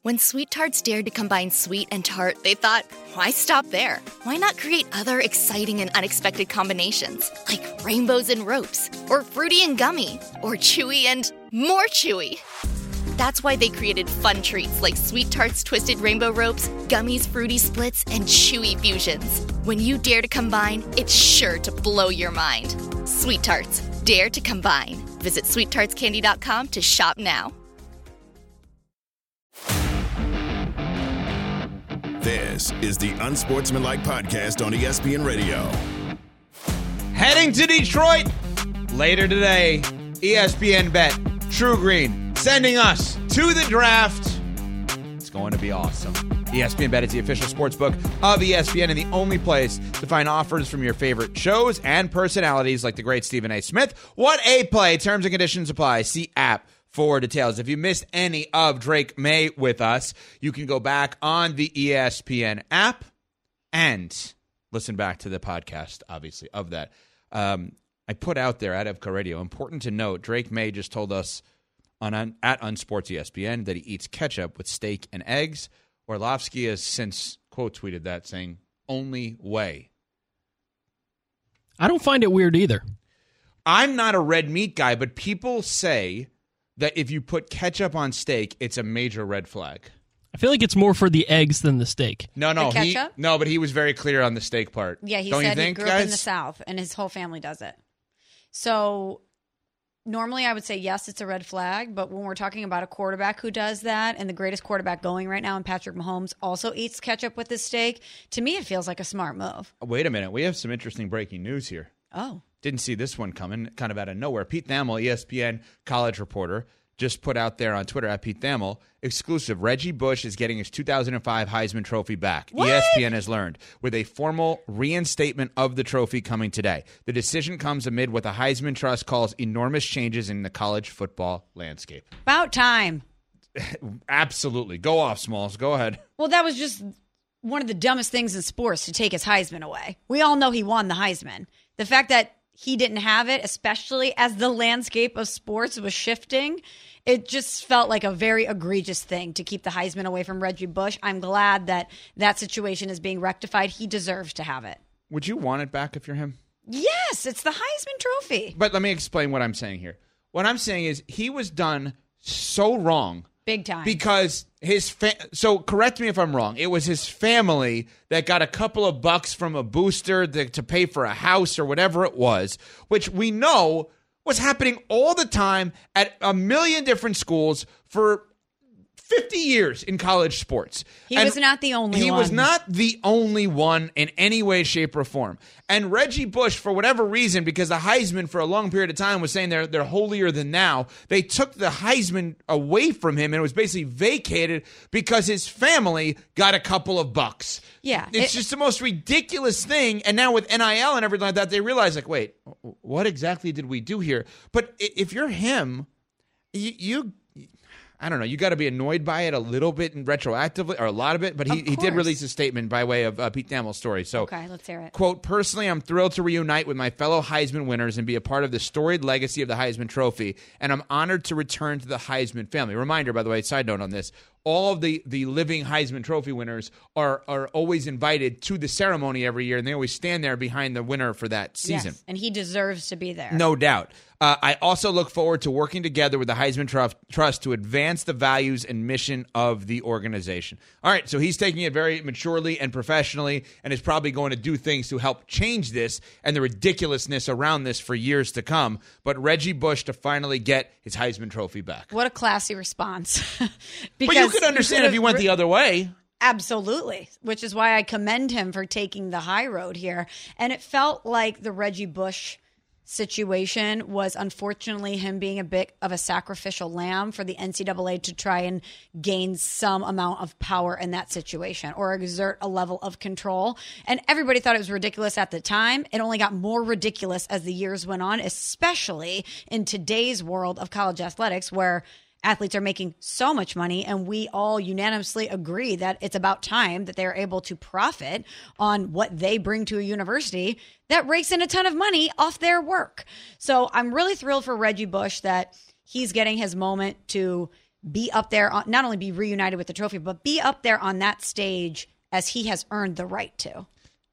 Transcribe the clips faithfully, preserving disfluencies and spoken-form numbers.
When Sweet Tarts dared to combine sweet and tart, they thought, why stop there? Why not create other exciting and unexpected combinations, like rainbows and ropes, or fruity and gummy, or chewy and more chewy? That's why they created fun treats like Sweet Tarts Twisted Rainbow Ropes, Gummies Fruity Splits, and Chewy Fusions. When you dare to combine, it's sure to blow your mind. Sweet Tarts, dare to combine. Visit sweet tarts candy dot com to shop now. This is the Unsportsmanlike Podcast on E S P N Radio. Heading to Detroit later today, E S P N Bet, True Green, sending us to the draft. It's going to be awesome. E S P N Bet is the official sports book of E S P N and the only place to find offers from your favorite shows and personalities like the great Stephen A. Smith. What a play. Terms and conditions apply. See app for details. If you missed any of Drake May with us, you can go back on the E S P N app and listen back to the podcast, obviously, of that. Um, I put out there at Evco Radio, important to note, Drake May just told us on, on at Unsports E S P N that he eats ketchup with steak and eggs. Orlovsky has since quote tweeted that, saying, only way. I don't find it weird either. I'm not a red meat guy, but people say that if you put ketchup on steak, it's a major red flag. I feel like it's more for the eggs than the steak. No, no, The he, ketchup? no, but he was very clear on the steak part. Yeah, he Don't said you think, he grew guys? up in the South, and his whole family does it. So normally I would say, yes, it's a red flag, but when we're talking about a quarterback who does that, and the greatest quarterback going right now, and Patrick Mahomes also eats ketchup with his steak, to me it feels like a smart move. Wait a minute. We have some interesting breaking news here. Oh. Didn't see this one coming, kind of out of nowhere. Pete Thamel, E S P N college reporter, just put out there on Twitter at Pete Thamel, exclusive, Reggie Bush is getting his two thousand five Heisman Trophy back. What? E S P N has learned, with a formal reinstatement of the trophy coming today. The decision comes amid what the Heisman Trust calls enormous changes in the college football landscape. About time. Absolutely. Go off, Smalls. Go ahead. Well, that was just one of the dumbest things in sports, to take his Heisman away. We all know he won the Heisman. The fact that he didn't have it, especially as the landscape of sports was shifting, it just felt like a very egregious thing to keep the Heisman away from Reggie Bush. I'm glad that that situation is being rectified. He deserves to have it. Would you want it back if you're him? Yes, it's the Heisman Trophy. But let me explain what I'm saying here. What I'm saying is he was done so wrong. Big time. Because his fa- so correct me if I'm wrong. It was his family that got a couple of bucks from a booster to, to pay for a house or whatever it was, which we know was happening all the time at a million different schools for fifty years in college sports. He And was not the only he one. He was not the only one in any way, shape, or form. And Reggie Bush, for whatever reason, because the Heisman for a long period of time was saying they're they're holier than thou, they took the Heisman away from him and it was basically vacated because his family got a couple of bucks. Yeah. It's it, just the most ridiculous thing. And now with N I L and everything like that, they realize, like, wait, what exactly did we do here? But if you're him, you... you I don't know. You got to be annoyed by it a little bit and retroactively, or a lot of it. But he, he did release a statement by way of uh, Pete Thamel's story. So, okay, let's hear it. Quote, personally, I'm thrilled to reunite with my fellow Heisman winners and be a part of the storied legacy of the Heisman Trophy. And I'm honored to return to the Heisman family. Reminder, by the way, side note on this. All of the, the living Heisman Trophy winners are are always invited to the ceremony every year, and they always stand there behind the winner for that season. Yes, and he deserves to be there. No doubt. Uh, I also look forward to working together with the Heisman Trust, Trust to advance the values and mission of the organization. All right, so he's taking it very maturely and professionally and is probably going to do things to help change this and the ridiculousness around this for years to come. But Reggie Bush to finally get his Heisman Trophy back. What a classy response. But you could understand if he went the other way. Absolutely, which is why I commend him for taking the high road here. And it felt like the Reggie Bush situation was unfortunately him being a bit of a sacrificial lamb for the N C double A to try and gain some amount of power in that situation or exert a level of control. And everybody thought it was ridiculous at the time. It only got more ridiculous as the years went on, especially in today's world of college athletics where athletes are making so much money, and we all unanimously agree that it's about time that they're able to profit on what they bring to a university that rakes in a ton of money off their work. So I'm really thrilled for Reggie Bush that he's getting his moment to be up there, on, not only be reunited with the trophy, but be up there on that stage as he has earned the right to.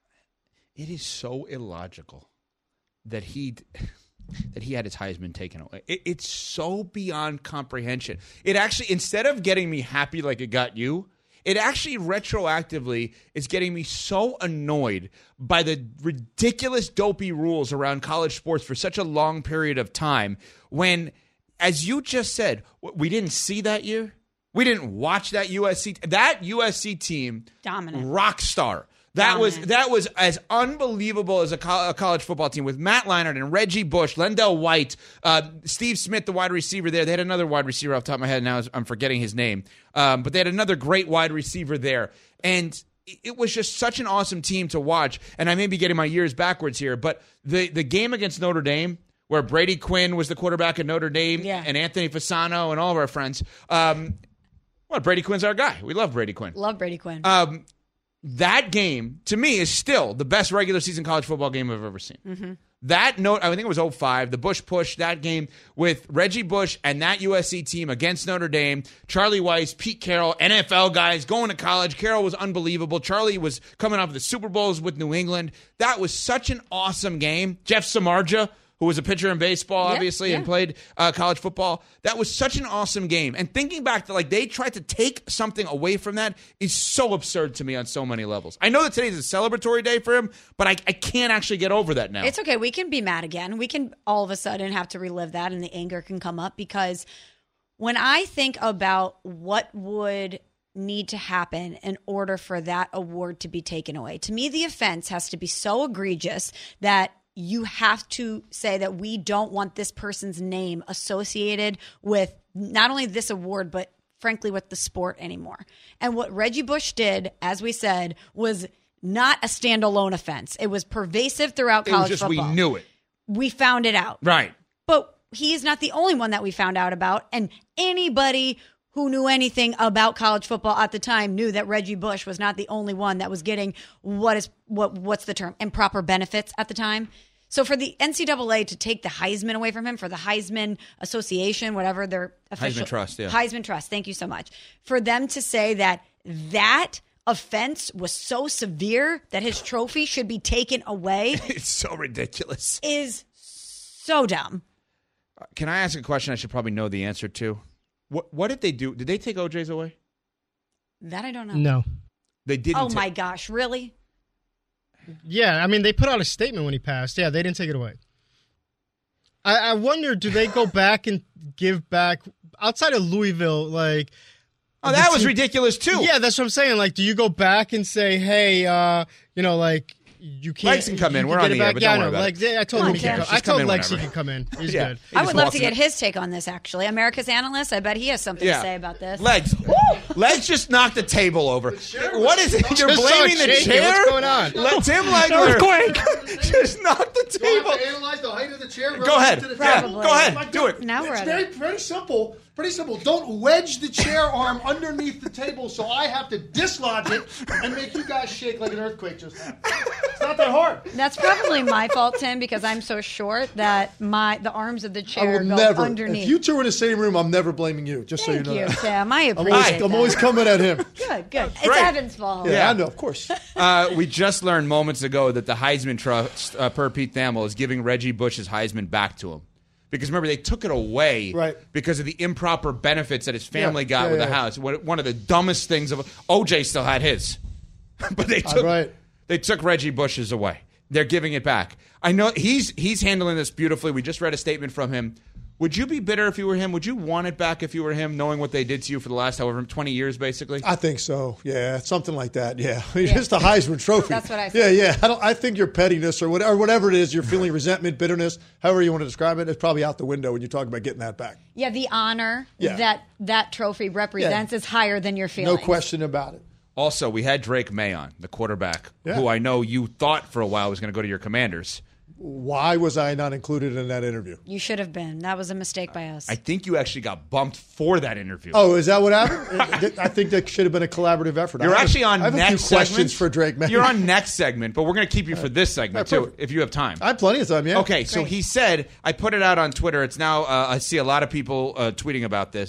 It is so illogical that he that he had his Heisman taken away. It, it's so beyond comprehension. It actually, instead of getting me happy like it got you, it actually retroactively is getting me so annoyed by the ridiculous, dopey rules around college sports for such a long period of time when, as you just said, we didn't see that year. We didn't watch that U S C. That U S C team, dominant, rock star. That Dominant. was that was as unbelievable as a, co- a college football team with Matt Leinart and Reggie Bush, Lendell White, uh, Steve Smith, the wide receiver there. They had another wide receiver off the top of my head. Now I'm forgetting his name. Um, but they had another great wide receiver there. And it was just such an awesome team to watch. And I may be getting my years backwards here, but the, the game against Notre Dame, where Brady Quinn was the quarterback at Notre Dame, yeah. and Anthony Fasano and all of our friends. Um, well, Brady Quinn's our guy. We love Brady Quinn. Love Brady Quinn. Um, that game, to me, is still the best regular season college football game I've ever seen. Mm-hmm. That note, I think it was oh five, the Bush push, that game with Reggie Bush and that U S C team against Notre Dame, Charlie Weiss, Pete Carroll, N F L guys going to college. Carroll was unbelievable. Charlie was coming off the Super Bowls with New England. That was such an awesome game. Jeff Samardzija, who was a pitcher in baseball, yeah, obviously, yeah. and played uh, college football. That was such an awesome game. And thinking back to, like, they tried to take something away from that is so absurd to me on so many levels. I know that today's a celebratory day for him, but I, I can't actually get over that now. It's okay. We can be mad again. We can all of a sudden have to relive that, and the anger can come up, because when I think about what would need to happen in order for that award to be taken away, to me, the offense has to be so egregious that you have to say that we don't want this person's name associated with not only this award, but frankly with the sport anymore. And what Reggie Bush did, as we said, was not a standalone offense. It was pervasive throughout college it was just, football. We knew it. We found it out. Right. But he is not the only one that we found out about. And anybody who knew anything about college football at the time knew that Reggie Bush was not the only one that was getting what is what what's the term improper benefits at the time. So for the N C double A to take the Heisman away from him, for the Heisman Association, whatever their official Heisman Trust, yeah, Heisman Trust. Thank you so much for them to say that that offense was so severe that his trophy should be taken away. It's so ridiculous. Is so dumb. Can I ask a question I should probably know the answer to? What What did they do? Did they take O J's away? That I don't know. No. They didn't. Oh, ta- my gosh. Really? Yeah, I mean, they put out a statement when he passed. Yeah, they didn't take it away. I, I wonder, do they go back and give back, outside of Louisville, like... Oh, that was ridiculous, too. Yeah, that's what I'm saying. Like, do you go back and say, hey, uh, you know, like... You can't. Lex can come in. You We're can on get the it air, back. but yeah, don't I worry know. about Like, it. I told Come him on, he could Tim. come. Just I come told in Lex he whenever. could come in. He's Yeah. good. I would just love walks to in get the- his take on this, actually. America's analyst. I bet he has something Yeah. to say about this. Legs. Legs just knocked the table over. What is it? You're Just saw blaming it the shaking. chair? What's going on? Let Tim Legler Earthquake. just knock the Do I have table. to analyze the height of the chair? Go ahead. To the Yeah, table? go ahead. Like, Do it. Now we're it's at very, it. very simple. Pretty simple. Don't wedge the chair arm underneath the table so I have to dislodge it and make you guys shake like an earthquake just happened. It's not that hard. That's probably my fault, Tim, because I'm so short that my the arms of the I chair will go never. underneath. If you two are in the same room, I'm never blaming you. Just Thank so you know you, that. Tim. I I'm appreciate always, that. I'm always coming at him. Good, good. It's great. Evan's fault. Yeah, Yeah. I know, of course. Uh, we just learned moments ago that the Heisman Trust, uh, per Pete Thamel, is giving Reggie Bush's Heisman back to him. Because remember, they took it away Right. because of the improper benefits that his family Yeah, got yeah, with yeah. the house. What- One of the dumbest things of O J still had his, but they took right. they took Reggie Bush's away. They're giving it back. I know he's he's handling this beautifully. We just read a statement from him. Would you be bitter if you were him? Would you want it back if you were him, knowing what they did to you for the last however twenty years, basically? I think so. Yeah, something like that. Yeah, just a Heisman Trophy. That's what I Yeah, think. yeah. I don't. I think your pettiness or whatever, whatever it is, you're feeling resentment, bitterness, however you want to describe it, it's probably out the window when you talk about getting that back. Yeah, the honor Yeah. that that trophy represents is higher than your No feelings. question about it. Also, we had Drake May on, the quarterback, Yeah. who I know you thought for a while was going to go to your Commanders. Why was I not included in that interview? You should have been. That was a mistake by us. I think you actually got bumped for that interview. Oh, is that what happened? I think that should have been a collaborative effort. You're I have actually a, on I have next a few questions segment. for Drake. May. You're on next segment, but we're going to keep you for this segment, Yeah, too, perfect. if you have time. I have plenty of time. Yeah. Okay, so Great. he said, I put it out on Twitter. It's now, uh, I see a lot of people uh, tweeting about this,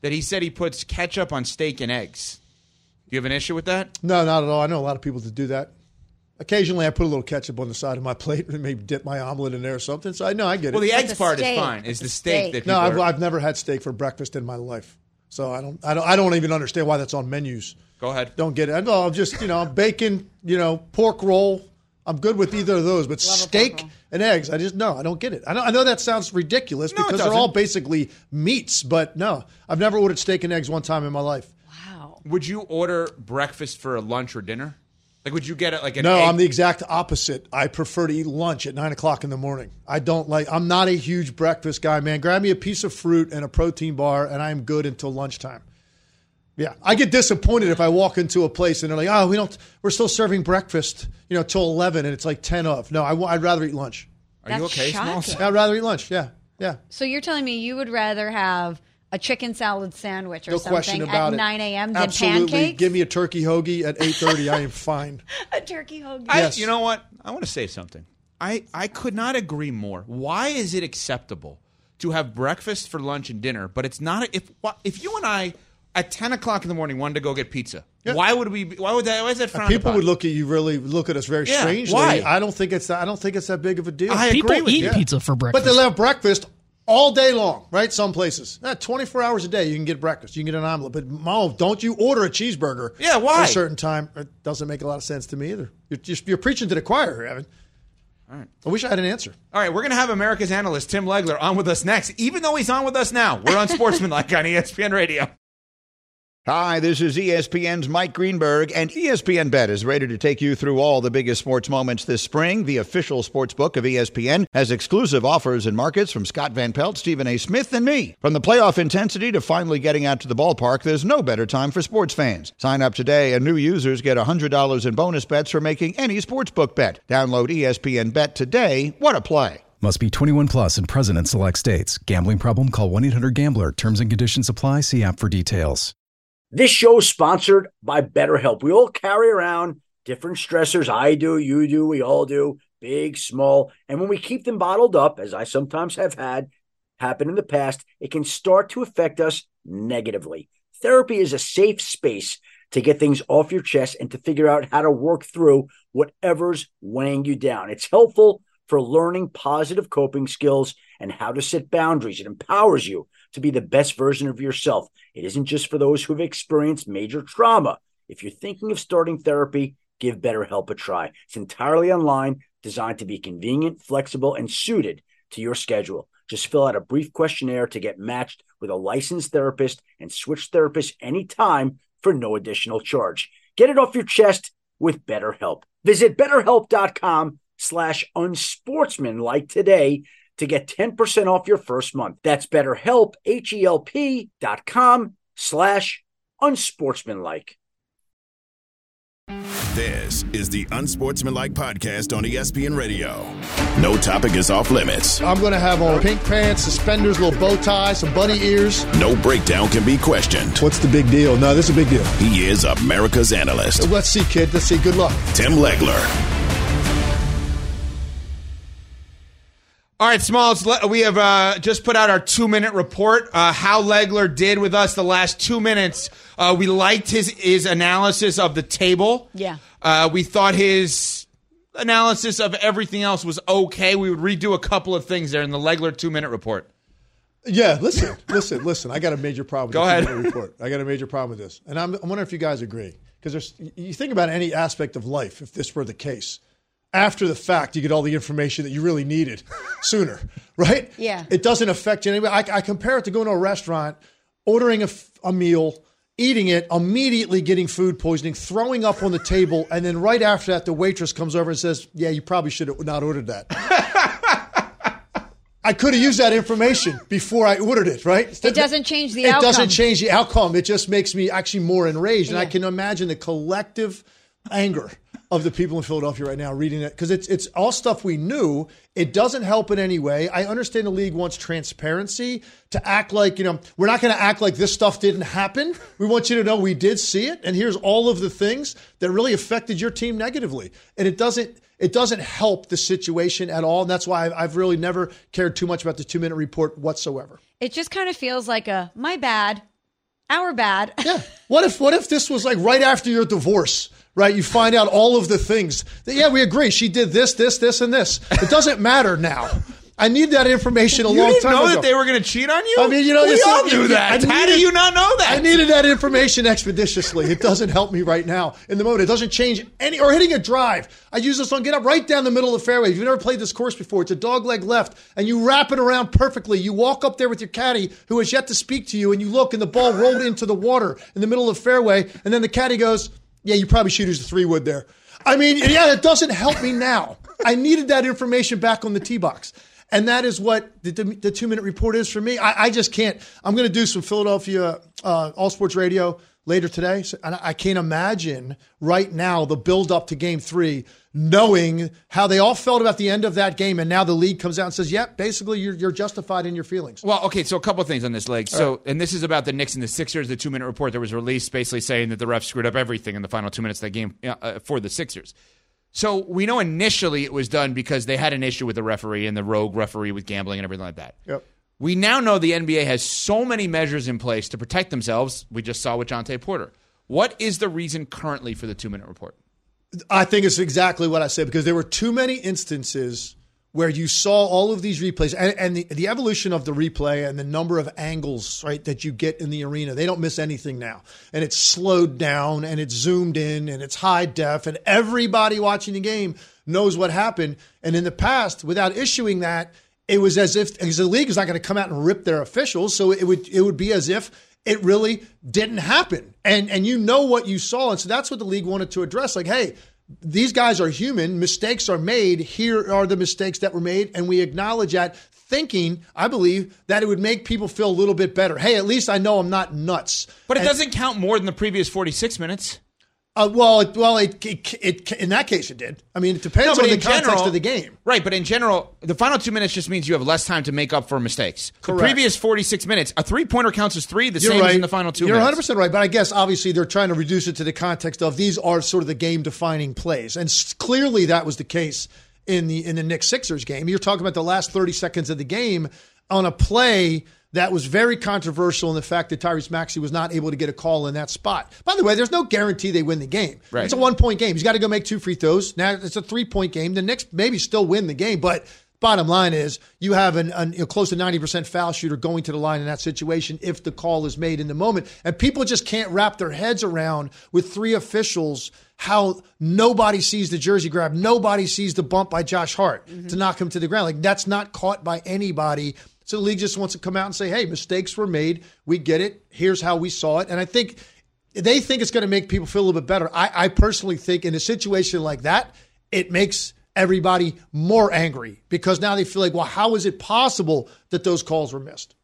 that he said he puts ketchup on steak and eggs. Do you have an issue with that? No, not at all. I know a lot of people that do that. Occasionally, I put a little ketchup on the side of my plate and maybe dip my omelet in there or something. So I know I get Well, it. the But eggs the part steak. is fine. It's the It's steak, steak. that no, people I've, are- I've never had steak for breakfast in my life. So I don't, I don't, I don't even understand why that's on menus. Go ahead. Don't get it. I know, I'm just, you know, bacon, you know, pork roll. I'm good with either of those, but Love a pork steak roll. and eggs, I just, no, I don't get it. I know, I know that sounds ridiculous No, it because they're all doesn't. basically meats, but no, I've never ordered steak and eggs one time in my life. Wow. Would you order breakfast for a lunch or dinner? Like, would you get it like an No, egg? I'm the exact opposite. I prefer to eat lunch at nine o'clock in the morning. I don't like, I'm not a huge breakfast guy, man. Grab me a piece of fruit and a protein bar, and I'm good until lunchtime. Yeah, I get disappointed if I walk into a place and they're like, "Oh, we don't. We're still serving breakfast, you know, till eleven, and it's like ten of." No, I, would rather eat lunch. Are you That's okay, shocking. Smalls? I'd rather eat lunch. Yeah, yeah. So you're telling me you would rather have a chicken salad sandwich or No question something about at it. nine a.m. than Absolutely. pancakes? Give me a turkey hoagie at eight thirty. I am fine. a turkey hoagie. I, Yes. You know what? I want to say something. I, I could not agree more. Why is it acceptable to have breakfast for lunch and dinner, but it's not if if you and I at ten o'clock in the morning wanted to go get pizza? Yeah. Why would we? Why would that? Why is that frowned People upon? would look at you really look at us very Yeah, strangely. why? I don't think it's that. I don't think it's that big of a deal. I People agree with eat you. pizza for But breakfast. they'll have breakfast all day long, right? Some places. Eh, twenty-four hours a day, you can get breakfast. You can get an omelet. But, Mo, don't you order a cheeseburger Yeah, why? at a certain time. It doesn't make a lot of sense to me either. You're, just, you're preaching to the choir here, Evan. All right. I wish I had an answer. All right, we're going to have America's analyst, Tim Legler, on with us next, even though he's on with us now. We're on Sportsmanlike on E S P N Radio. Hi, this is E S P N's Mike Greenberg, and E S P N Bet is ready to take you through all the biggest sports moments this spring. The official sports book of E S P N has exclusive offers and markets from Scott Van Pelt, Stephen A. Smith, and me. From the playoff intensity to finally getting out to the ballpark, there's no better time for sports fans. Sign up today, and new users get one hundred dollars in bonus bets for making any sportsbook bet. Download E S P N Bet today. What a play. Must be twenty-one plus and present in select states. Gambling problem? Call one eight hundred gambler. Terms and conditions apply. See app for details. This show is sponsored by BetterHelp. We all carry around different stressors. I do, you do, we all do, big, small. And when we keep them bottled up, as I sometimes have had happen in the past, it can start to affect us negatively. Therapy is a safe space to get things off your chest and to figure out how to work through whatever's weighing you down. It's helpful for learning positive coping skills and how to set boundaries. It empowers you to be the best version of yourself. It isn't just for those who have experienced major trauma. If you're thinking of starting therapy, give BetterHelp a try. It's entirely online, designed to be convenient, flexible, and suited to your schedule. Just fill out a brief questionnaire to get matched with a licensed therapist and switch therapists anytime for no additional charge. Get it off your chest with BetterHelp. Visit BetterHelp.com slash unsportsmanlike today to get ten percent off your first month. That's BetterHelp, H-E-L-P dot com slash unsportsmanlike. This is the Unsportsmanlike Podcast on E S P N Radio. No topic is off limits. I'm going to have on pink pants, suspenders, little bow tie, some bunny ears. No breakdown can be questioned. What's the big deal? No, this is a big deal. He is America's analyst, Let's see, kid. Let's see. Good luck. Tim Legler. All right, Smalls, le- we have uh, just put out our two-minute report, uh, how Legler did with us the last two minutes. Uh, we liked his, his analysis of the table. Yeah. Uh, we thought his analysis of everything else was okay. We would redo a couple of things there in the Legler two-minute report. Yeah, listen, listen, listen. I got a major problem with Go the ahead. two-minute report. I got a major problem with this. And I'm, I'm wondering if you guys agree. Because there's, you think about any aspect of life, if this were the case. After the fact, you get all the information that you really needed sooner, right? Yeah. It doesn't affect you anyway. I, I compare it to going to a restaurant, ordering a, f- a meal, eating it, immediately getting food poisoning, throwing up on the table, and then right after that, the waitress comes over and says, yeah, you probably should have not ordered that. I could have used that information before I ordered it, right? It doesn't change the it outcome. It doesn't change the outcome. It just makes me actually more enraged. And I Yeah. can imagine the collective anger of the people in Philadelphia right now reading it, because it's it's all stuff we knew. It doesn't help in any way. I understand the league wants transparency, to act like, you know, we're not going to act like this stuff didn't happen. We want you to know we did see it, and here's all of the things that really affected your team negatively. And it doesn't it doesn't help the situation at all. And that's why I've, I've really never cared too much about the two-minute report whatsoever. It just kind of feels like a, my bad, Our bad. Yeah. What if what if this was like right after your divorce, right? You find out all of the things. That, yeah, we agree. She did this, this, this, and this. It doesn't matter now. I need that information a you long didn't time know ago. that they were going to cheat on you? I mean, you know, we it's all like- knew that. I How needed- do you not know that? I needed that information expeditiously. It doesn't help me right now in the moment. It doesn't change any, or hitting a drive. I use this on get up right down the middle of the fairway. If you've never played this course before, it's a dog leg left, and you wrap it around perfectly. You walk up there with your caddy who has yet to speak to you, and you look, and the ball rolled into the water in the middle of the fairway, and then the caddy goes, yeah, you probably shoot as a three wood there. I mean, yeah, it doesn't help me now. I needed that information back on the tee box. And that is what the, the two-minute report is for me. I, I just can't. I'm going to do some Philadelphia uh, All Sports Radio later today. So, and I can't imagine right now the build-up to Game three, knowing how they all felt about the end of that game, and now the league comes out and says, yep, basically you're, you're justified in your feelings. Well, okay, so a couple of things on this leg. So, and this is about the Knicks and the Sixers, the two-minute report that was released basically saying that the refs screwed up everything in the final two minutes of that game uh, for the Sixers. So we know initially it was done because they had an issue with the referee and the rogue referee with gambling and everything like that. Yep. We now know the N B A has so many measures in place to protect themselves. We just saw with Jonte Porter. What is the reason currently for the two-minute report? I think it's exactly what I said, because there were too many instances where you saw all of these replays and, and the, the evolution of the replay and the number of angles, right, that you get in the arena. They don't miss anything now. And it's slowed down and it's zoomed in and it's high def and everybody watching the game knows what happened. And in the past, without issuing that, it was as if, because the league is not going to come out and rip their officials. So it would, it would be as if it really didn't happen. And, and you know what you saw. And so that's what the league wanted to address. Like, hey, these guys are human. Mistakes are made. Here are the mistakes that were made. And we acknowledge that, thinking, I believe, that it would make people feel a little bit better. Hey, at least I know I'm not nuts. But it And- doesn't count more than the previous forty-six minutes. Uh, well, it, well, it, it, it, in that case, it did. I mean, it depends No, on but the in context general- of the game. Right, but in general, the final two minutes just means you have less time to make up for mistakes. Correct. The previous forty-six minutes, a three-pointer counts as three, the You're same right. as in the final two You're minutes. one hundred percent right, but I guess obviously they're trying to reduce it to the context of these are sort of the game-defining plays, and s- clearly that was the case in the in the Knicks Sixers game. You're talking about the last thirty seconds of the game on a play that was very controversial in the fact that Tyrese Maxey was not able to get a call in that spot. By the way, there's no guarantee they win the game. Right. It's a one-point game. He's got to go make two free throws. Now it's a three-point game. The Knicks maybe still win the game, but bottom line is you have an, an, a close to ninety percent foul shooter going to the line in that situation if the call is made in the moment. And people just can't wrap their heads around with three officials how nobody sees the jersey grab, nobody sees the bump by Josh Hart mm-hmm. to knock him to the ground. Like, that's not caught by anybody. So the league just wants to come out and say, hey, mistakes were made. We get it. Here's how we saw it. And I think they think it's going to make people feel a little bit better. I, I personally think in a situation like that, it makes everybody more angry because now they feel like, well, how is it possible that those calls were missed?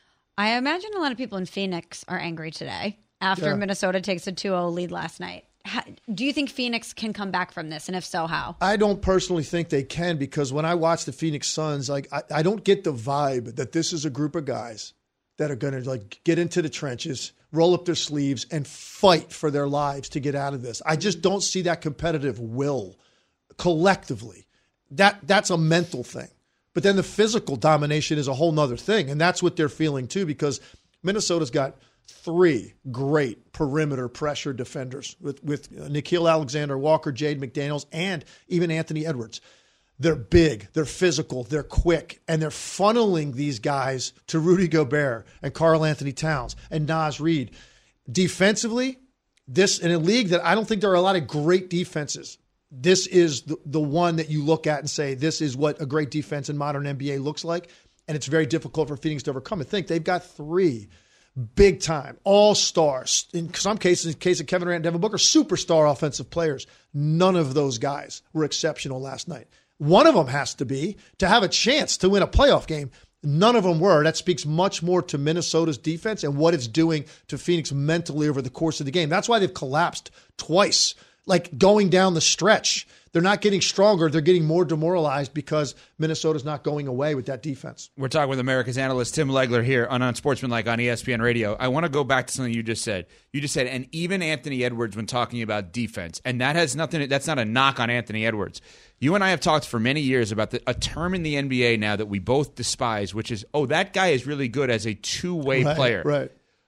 I imagine a lot of people in Phoenix are angry today after Yeah. Minnesota takes a two oh lead last night. How, do you think Phoenix can come back from this? And if so, how? I don't personally think they can, because when I watch the Phoenix Suns, like I, I don't get the vibe that this is a group of guys that are going to like get into the trenches, roll up their sleeves, and fight for their lives to get out of this. I just don't see that competitive will collectively. That that's a mental thing. But then the physical domination is a whole nother thing, and that's what they're feeling too, because Minnesota's got three great perimeter pressure defenders with, with Nickeil Alexander-Walker, Jade McDaniels, and even Anthony Edwards. They're big, they're physical, they're quick, and they're funneling these guys to Rudy Gobert and Karl Anthony Towns and Naz Reid. Defensively, this in a league that I don't think there are a lot of great defenses, this is the, the one that you look at and say, this is what a great defense in modern N B A looks like, and it's very difficult for Phoenix to overcome. And think, they've got three big time, all-stars, in some cases, in the case of Kevin Durant and Devin Booker, superstar offensive players. None of those guys were exceptional last night. One of them has to be to have a chance to win a playoff game. None of them were. That speaks much more to Minnesota's defense and what it's doing to Phoenix mentally over the course of the game. That's why they've collapsed twice, like going down the stretch. They're not getting stronger. They're getting more demoralized because Minnesota's not going away with that defense. We're talking with America's analyst Tim Legler here on Unsportsmanlike on E S P N Radio. I want to go back to something you just said. You just said, and even Anthony Edwards when talking about defense, and that has nothing. That's not a knock on Anthony Edwards. You and I have talked for many years about the, a term in the N B A now that we both despise, which is, oh, that guy is really good as a two-way Right, player. right.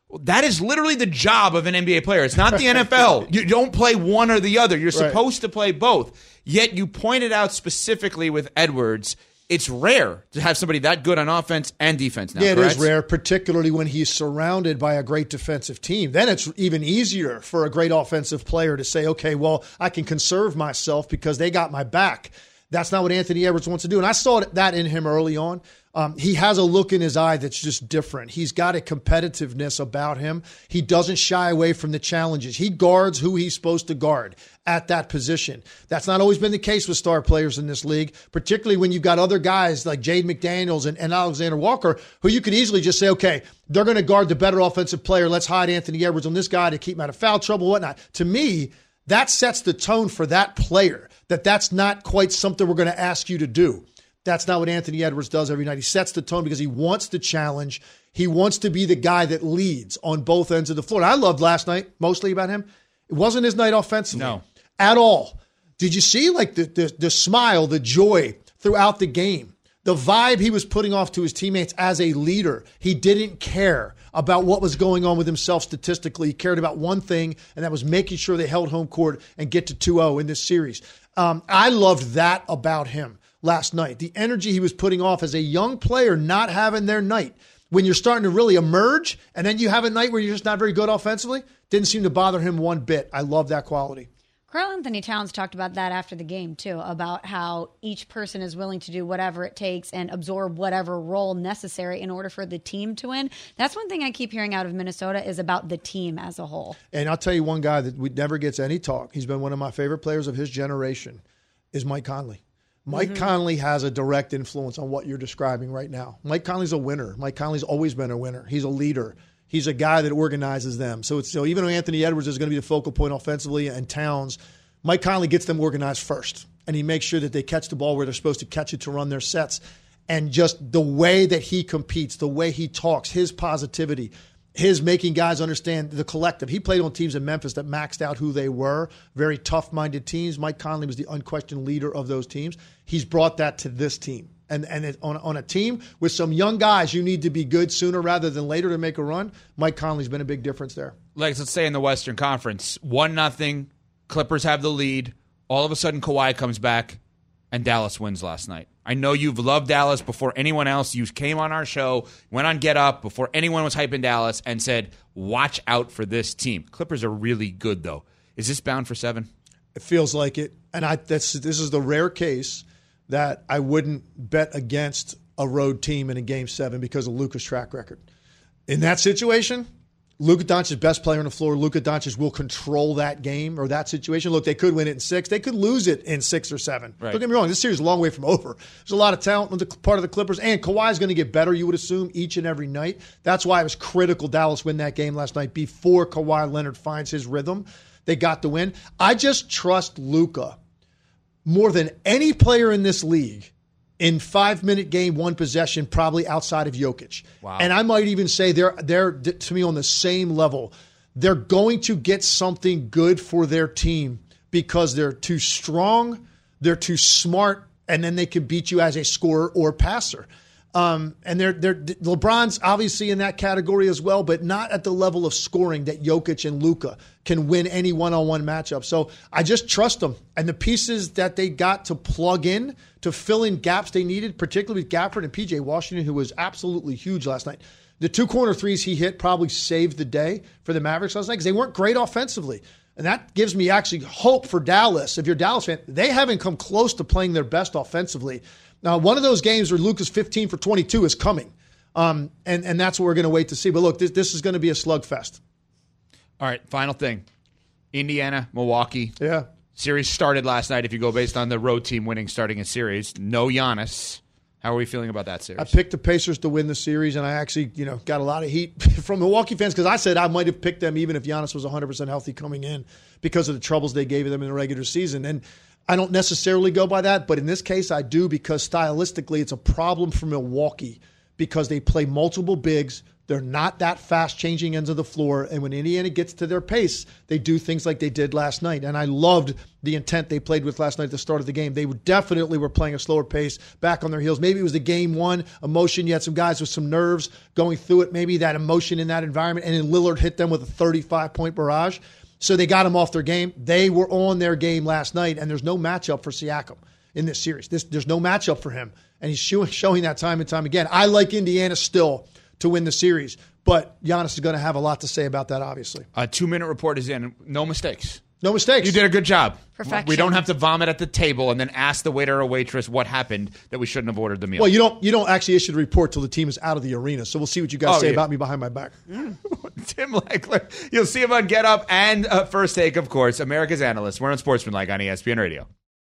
That is literally the job of an N B A player. It's not the N F L. You don't play one or the other. You're Right. supposed to play both. Yet you pointed out specifically with Edwards, it's rare to have somebody that good on offense and defense now, Yeah, correct? it is rare, particularly when he's surrounded by a great defensive team. Then it's even easier for a great offensive player to say, okay, well, I can conserve myself because they got my back. That's not what Anthony Edwards wants to do. And I saw that in him early on. Um, he has a look in his eye that's just different. He's got a competitiveness about him. He doesn't shy away from the challenges. He guards who he's supposed to guard at that position. That's not always been the case with star players in this league, particularly when you've got other guys like Jade McDaniels and, and Alexander Walker, who you could easily just say, okay, they're going to guard the better offensive player. Let's hide Anthony Edwards on this guy to keep him out of foul trouble, whatnot. To me, that sets the tone for that player, that that's not quite something we're going to ask you to do. That's not what Anthony Edwards does every night. He sets the tone because he wants the challenge. He wants to be the guy that leads on both ends of the floor. And I loved last night, mostly about him. It wasn't his night offensively. No. At all. Did you see like the, the the smile, the joy throughout the game? The vibe he was putting off to his teammates as a leader. He didn't care about what was going on with himself statistically. He cared about one thing, and that was making sure they held home court and get to two oh in this series. Um, I loved that about him last night. The energy he was putting off as a young player not having their night. When you're starting to really emerge, and then you have a night where you're just not very good offensively, didn't seem to bother him one bit. I love that quality. Karl Anthony Towns talked about that after the game, too, about how each person is willing to do whatever it takes and absorb whatever role necessary in order for the team to win. That's one thing I keep hearing out of Minnesota is about the team as a whole. And I'll tell you one guy that never gets any talk. He's been one of my favorite players of his generation is Mike Conley. Mike mm-hmm. Conley has a direct influence on what you're describing right now. Mike Conley's a winner. Mike Conley's always been a winner. He's a leader. He's a guy that organizes them. So it's so even though Anthony Edwards is going to be the focal point offensively and Towns, Mike Conley gets them organized first. And he makes sure that they catch the ball where they're supposed to catch it to run their sets. And just the way that he competes, the way he talks, his positivity, his making guys understand the collective. He played on teams in Memphis that maxed out who they were, very tough-minded teams. Mike Conley was the unquestioned leader of those teams. He's brought that to this team. And and it, on, on a team with some young guys, you need to be good sooner rather than later to make a run. Mike Conley's been a big difference there. Like, let's say in the Western Conference, one nothing, Clippers have the lead. All of a sudden, Kawhi comes back, and Dallas wins last night. I know you've loved Dallas before anyone else. You came on our show, went on Get Up before anyone was hyping Dallas, and said, watch out for this team. Clippers are really good, though. Is this bound for seven? It feels like it. And I that's this is the rare case that I wouldn't bet against a road team in a game seven because of Luka's track record. In that situation, Luka Doncic, best player on the floor. Luka Doncic will control that game or that situation. Look, they could win it in six. They could lose it in six or seven. Right. Don't get me wrong. This series is a long way from over. There's a lot of talent on the part of the Clippers, and Kawhi is going to get better, you would assume, each and every night. That's why it was critical Dallas win that game last night before Kawhi Leonard finds his rhythm. They got the win. I just trust Luka more than any player in this league in five-minute game, one possession, probably outside of Jokic. Wow. And I might even say they're, they're, to me, on the same level. They're going to get something good for their team because they're too strong, they're too smart, and then they can beat you as a scorer or passer. Um, and they're, they're LeBron's obviously in that category as well, but not at the level of scoring that Jokic and Luka can win any one-on-one matchup. So I just trust them. And the pieces that they got to plug in to fill in gaps they needed, particularly with Gafford and P J Washington, who was absolutely huge last night. The two corner threes he hit probably saved the day for the Mavericks last night because they weren't great offensively. And that gives me actually hope for Dallas. If you're a Dallas fan, they haven't come close to playing their best offensively. Now, one of those games where Luka's fifteen for twenty-two is coming, um, and, and that's what we're going to wait to see. But look, this, this is going to be a slugfest. All right, final thing. Indiana, Milwaukee. Yeah. Series started last night if you go based on the road team winning starting a series. No Giannis. How are we feeling about that series? I picked the Pacers to win the series, and I actually, you know, got a lot of heat from Milwaukee fans because I said I might have picked them even if Giannis was one hundred percent healthy coming in because of the troubles they gave them in the regular season. And I don't necessarily go by that, but in this case I do because stylistically it's a problem for Milwaukee because they play multiple bigs, They're not that fast changing ends of the floor. And when Indiana gets to their pace, they do things like they did last night. And I loved the intent they played with last night at the start of the game. They definitely were playing a slower pace, back on their heels. Maybe it was the game one emotion. You had some guys with some nerves going through it. Maybe that emotion in that environment. And then Lillard hit them with a thirty-five point barrage. So they got them off their game. They were on their game last night. And there's no matchup for Siakam in this series. This, there's no matchup for him. And he's showing, showing that time and time again. I like Indiana still to win the series. But Giannis is going to have a lot to say about that, obviously. A two-minute report is in. No mistakes. No mistakes. You did a good job. Perfection. We don't have to vomit at the table and then ask the waiter or waitress what happened that we shouldn't have ordered the meal. Well, you don't you don't actually issue the report till the team is out of the arena. So we'll see what you guys Oh, say yeah. about me behind my back. Tim Leckler. You'll see him on Get Up and uh, First Take, of course. America's Analyst. We're on Sportsmanlike on E S P N Radio.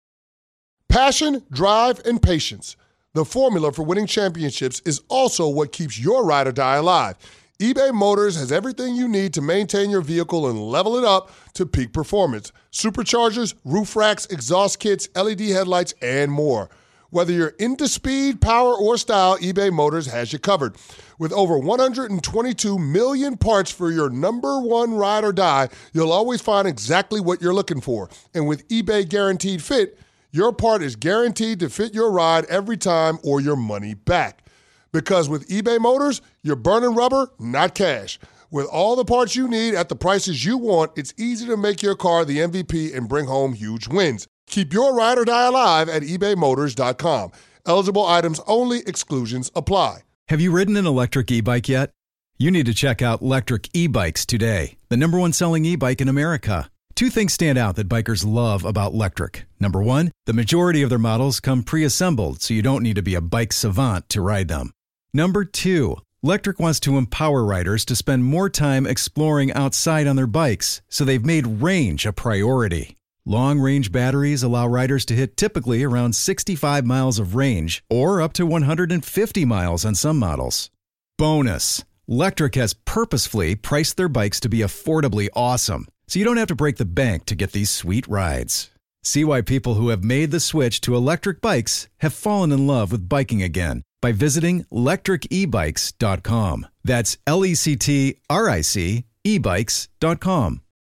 Passion, drive, and patience. The formula for winning championships is also what keeps your ride or die alive. eBay Motors has everything you need to maintain your vehicle and level it up to peak performance. Superchargers, roof racks, exhaust kits, L E D headlights, and more. Whether you're into speed, power, or style, eBay Motors has you covered. With over one hundred twenty-two million parts for your number one ride or die, you'll always find exactly what you're looking for. And with eBay Guaranteed Fit, your part is guaranteed to fit your ride every time or your money back. Because with eBay Motors, you're burning rubber, not cash. With all the parts you need at the prices you want, it's easy to make your car the M V P and bring home huge wins. Keep your ride or die alive at ebay motors dot com. Eligible items only. Exclusions apply. Have you ridden an electric e-bike yet? You need to check out Electric E-Bikes today, the number one selling e-bike in America. Two things stand out that bikers love about Electric. Number one, the majority of their models come pre-assembled, so you don't need to be a bike savant to ride them. Number two, Electric wants to empower riders to spend more time exploring outside on their bikes, so they've made range a priority. Long-range batteries allow riders to hit typically around sixty-five miles of range, or up to one hundred fifty miles on some models. Bonus, Electric has purposefully priced their bikes to be affordably awesome, so you don't have to break the bank to get these sweet rides. See why people who have made the switch to electric bikes have fallen in love with biking again by visiting electric e bikes dot com. That's L E C T R I C e bikes dot com.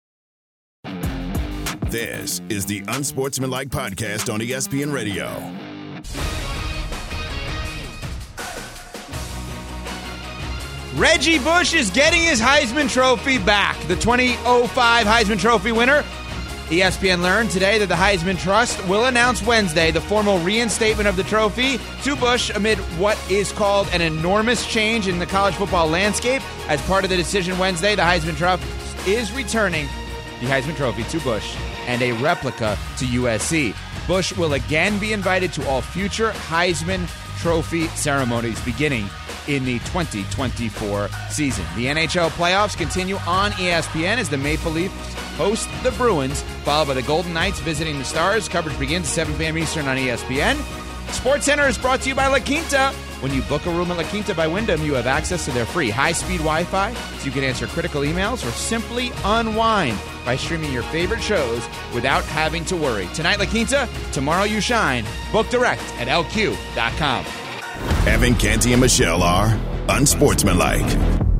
This is the Unsportsmanlike Podcast on E S P N Radio. Reggie Bush is getting his Heisman Trophy back. The twenty oh five Heisman Trophy winner. E S P N learned today that the Heisman Trust will announce Wednesday the formal reinstatement of the trophy to Bush amid what is called an enormous change in the college football landscape. As part of the decision Wednesday, the Heisman Trust is returning the Heisman Trophy to Bush and a replica to U S C. Bush will again be invited to all future Heisman Trophy ceremonies beginning in the twenty twenty-four season. The N H L playoffs continue on E S P N as the Maple Leafs host the Bruins, followed by the Golden Knights visiting the Stars. Coverage begins at seven p.m. Eastern on E S P N. SportsCenter is brought to you by La Quinta. When you book a room at La Quinta by Wyndham, you have access to their free high-speed Wi-Fi, so you can answer critical emails or simply unwind by streaming your favorite shows without having to worry. Tonight, La Quinta, tomorrow you shine. Book direct at L Q dot com. Evan Canty and Michelle are Unsportsmanlike.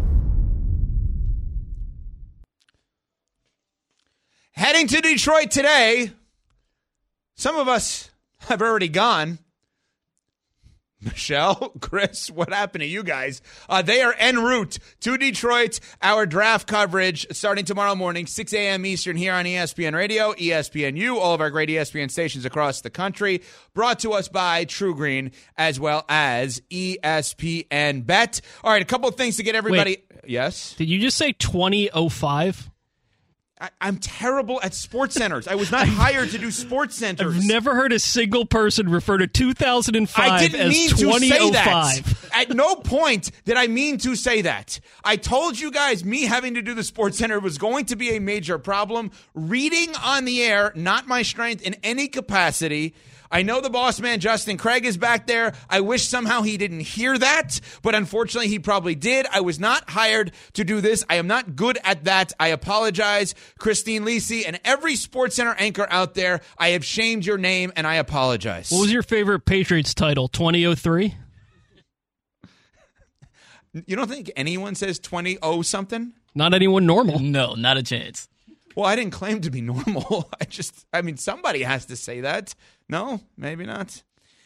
Heading to Detroit today. Some of us have already gone. Michelle, Chris, what happened to you guys? Uh, they are en route to Detroit. Our draft coverage starting tomorrow morning, six a.m. Eastern here on E S P N Radio, E S P N U, all of our great E S P N stations across the country. Brought to us by True Green as well as E S P N Bet. All right, a couple of things to get everybody. Wait, yes? Did you just say twenty oh five? I, I'm terrible at sports centers. I was not hired to do sports centers. I've never heard a single person refer to two thousand five I didn't as mean to twenty oh five. say that. At no point did I mean to say that. I told you guys me having to do the sports center was going to be a major problem. Reading on the air, not my strength in any capacity. I know the boss man, Justin Craig, is back there. I wish somehow he didn't hear that, but unfortunately he probably did. I was not hired to do this. I am not good at that. I apologize. Christine Lisi and every SportsCenter anchor out there, I have shamed your name, and I apologize. What was your favorite Patriots title? twenty oh three? You don't think anyone says twenty oh something? Not anyone normal. No, not a chance. Well, I didn't claim to be normal. I just, I mean, somebody has to say that. No, maybe not.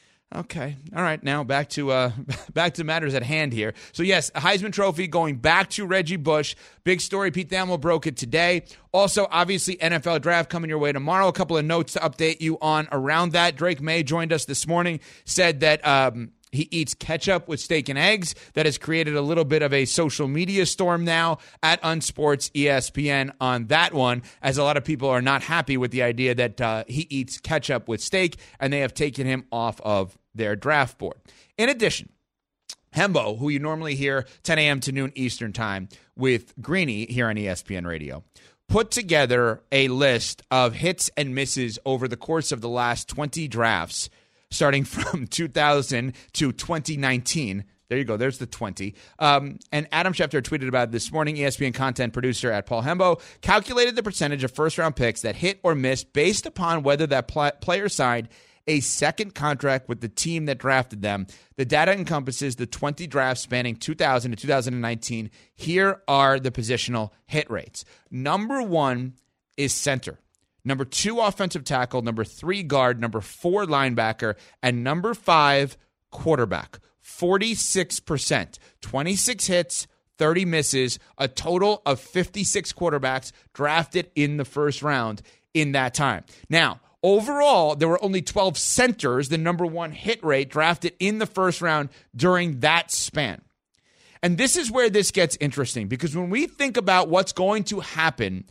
Okay. All right. Now back to uh, back to matters at hand here. So, yes, Heisman Trophy going back to Reggie Bush. Big story. Pete Thamel broke it today. Also, obviously, N F L Draft coming your way tomorrow. A couple of notes to update you on around that. Drake May joined us this morning, said that um, he eats ketchup with steak and eggs. That has created a little bit of a social media storm now at Unsports E S P N on that one, as a lot of people are not happy with the idea that uh, he eats ketchup with steak, and they have taken him off of their draft board. In addition, Hembo, who you normally hear ten a.m. to noon Eastern time with Greeny here on E S P N Radio, put together a list of hits and misses over the course of the last twenty drafts, starting from two thousand to twenty nineteen. There you go. There's the twenty. Um, and Adam Schefter tweeted about it this morning. E S P N content producer at Paul Hembo calculated the percentage of first-round picks that hit or missed based upon whether that pl- player signed a second contract with the team that drafted them. The data encompasses the twenty drafts spanning two thousand to two thousand nineteen. Here are the positional hit rates. Number one is center. Number two, offensive tackle. Number three, guard. Number four, linebacker. And number five, quarterback. forty-six percent. twenty-six hits, thirty misses, a total of fifty-six quarterbacks drafted in the first round in that time. Now, overall, there were only twelve centers, the number one hit rate, drafted in the first round during that span. And this is where this gets interesting, because when we think about what's going to happen